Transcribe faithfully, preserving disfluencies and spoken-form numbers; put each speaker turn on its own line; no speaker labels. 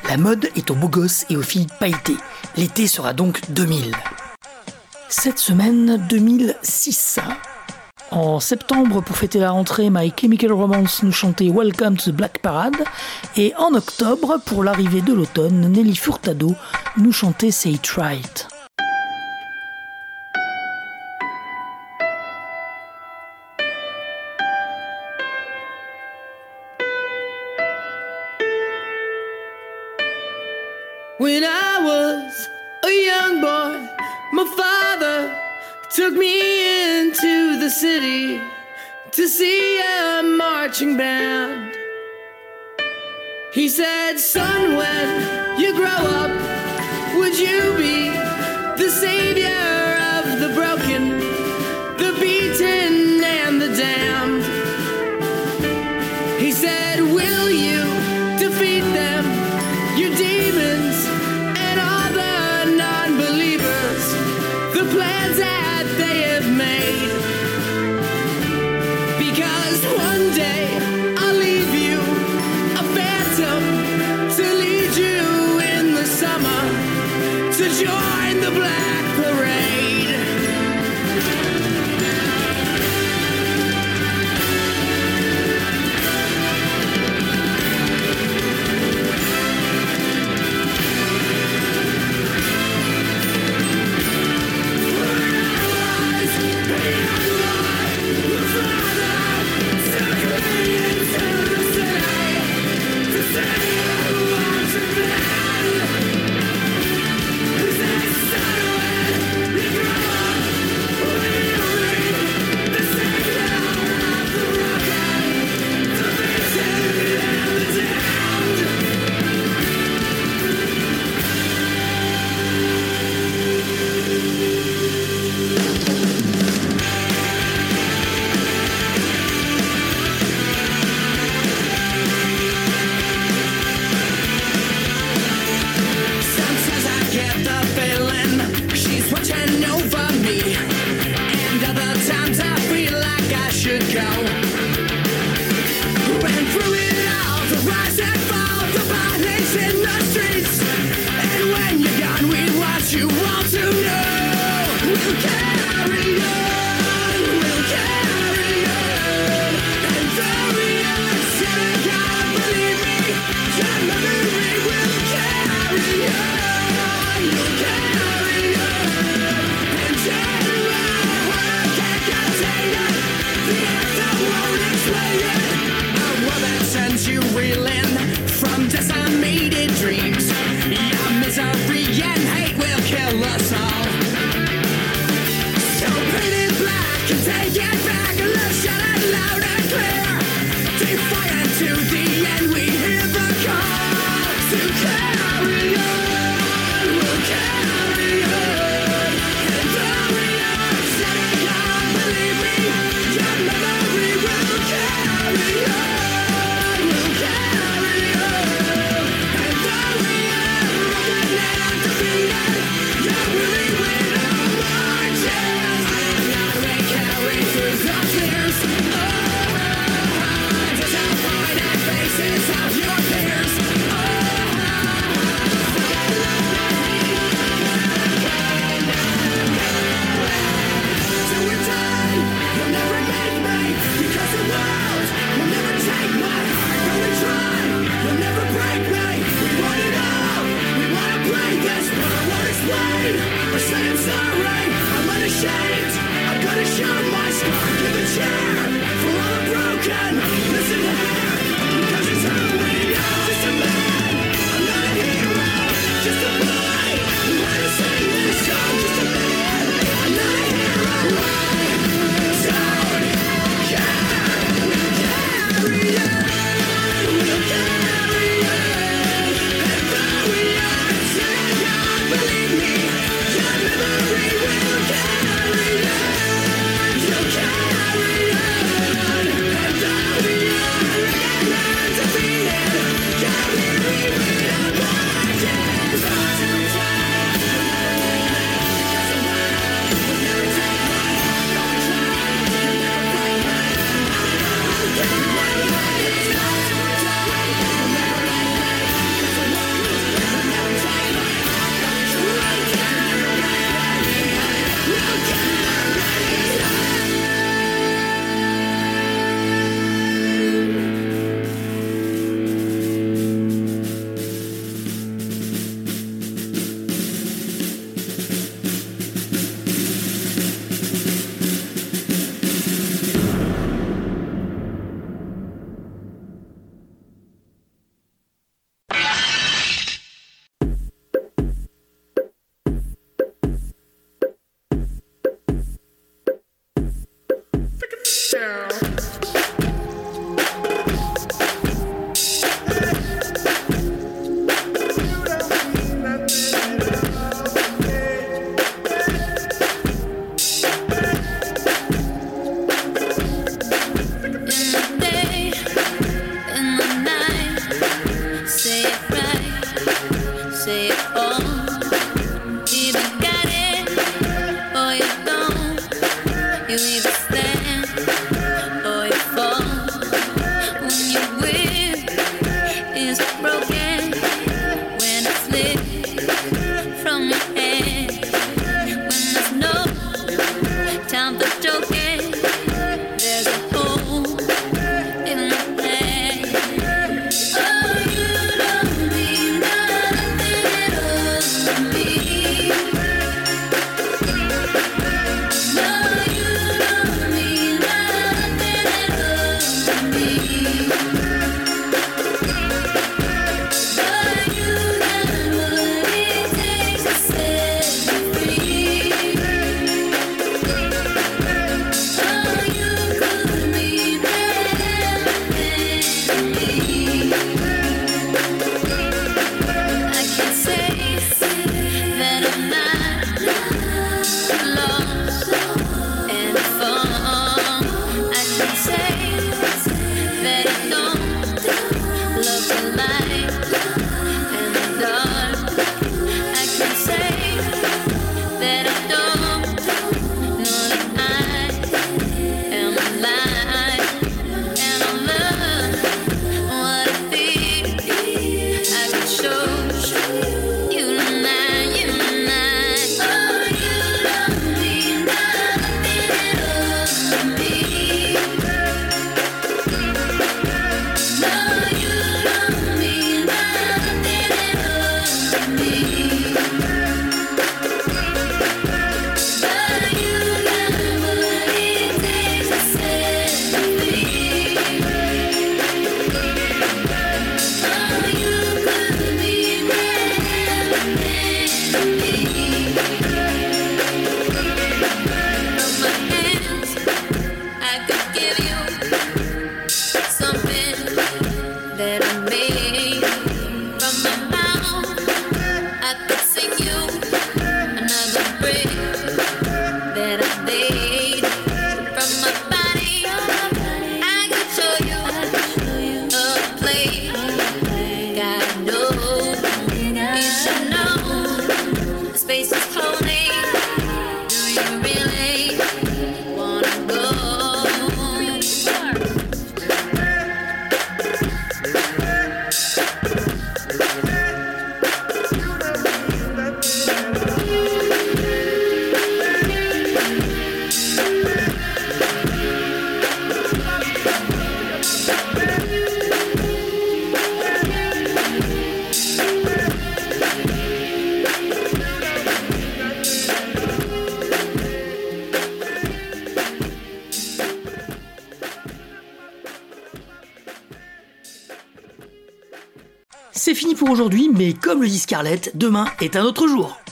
La mode est aux beaux gosses et aux filles pailletées. L'été sera donc deux mille. Cette semaine, deux mille six. En septembre, pour fêter la rentrée, My Chemical Romance nous chantait Welcome to the Black Parade. Et en octobre, pour l'arrivée de l'automne, Nelly Furtado nous chantait Say It Right.
When I was a young boy, my father took me into the city to see a marching band. He said, son, when you grow up, would you be the savior of the broken, the beaten, and the damned? He said, will you defeat them, your demons, and all the non-believers, the plans that they have made? Because one day I'll leave you a phantom to lead you in the summer to join the Black Parade.
Now
down.
C'est fini pour aujourd'hui, mais comme le dit Scarlett, demain est un autre jour.